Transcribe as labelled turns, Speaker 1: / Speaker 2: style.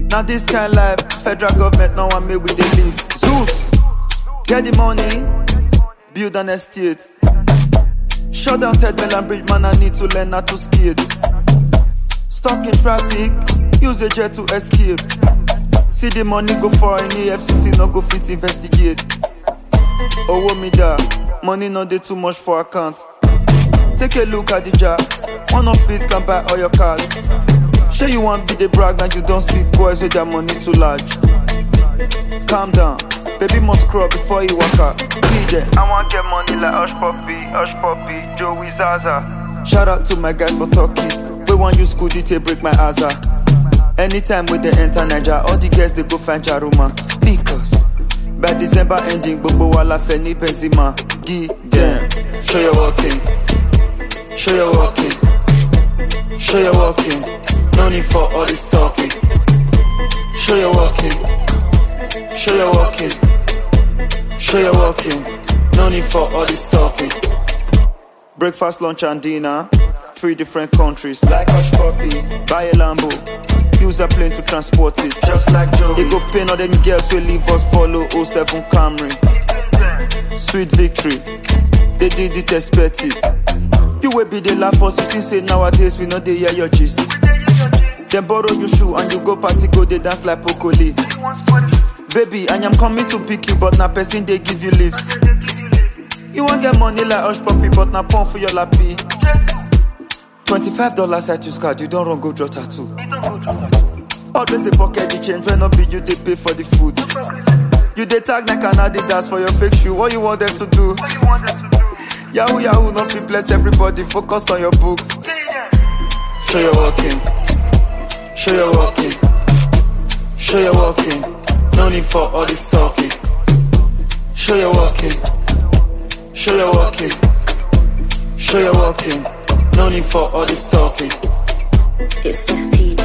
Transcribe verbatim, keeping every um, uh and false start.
Speaker 1: Now this kind life, federal government no one make we dey live. Zeus, get the money, build an estate. Shut down Ted Mellon Bridge, man, I need to learn how to skate. Stuck in traffic, use a jet to escape. See the money go for an E F C C, no go fit investigate. Oh, me da, money no dey too much for account. Take a look at the jar, one of it can buy all your cars. Sure you want be the brag and you don't see boys with their money too large. Calm down, baby must scrub before you walk out. Be there. I want get money like Hush Puppy, Hush Puppy, Joey Zaza. Shout out to my guys for Turkey. We want you school detail break my asa. Anytime with the enter Niger, all the girls they go find Jaruma. Because by December ending, Bobo Wala Feni Benzema. Give them, show your walking, show your walking, show your walking. No need for all this talking. Show your walking, show your walking, show your walking. No need for all this talking. Breakfast, lunch and dinner, three different countries. Like Hush Puppy, buy a Lambo, use a plane to transport it. Just like Joe, they go pay all them girls will leave us follow oh seven Camry. Sweet victory, they did it expect it. You will be the laugh for sixteen say nowadays we know they hear your gist. Then borrow your shoe and you go party go they dance like Pokoli. Baby, I am coming to pick you but na person they give you lift. You won't get money like Hush Puppy but na pump for your lappy. Twenty-five dollars at your card, you don't run go draw tattoo. Always the pocket the change when not be you they pay for the food. You they tag like an Adidas for your fake shoe. What you want them to do? Yahoo Yahoo not to bless everybody. Focus on your books. Show your walking, show your walking, show your walking. No need for all this talking. Show your walking, show your walking, show your walking. No need for all this talking.
Speaker 2: It's this T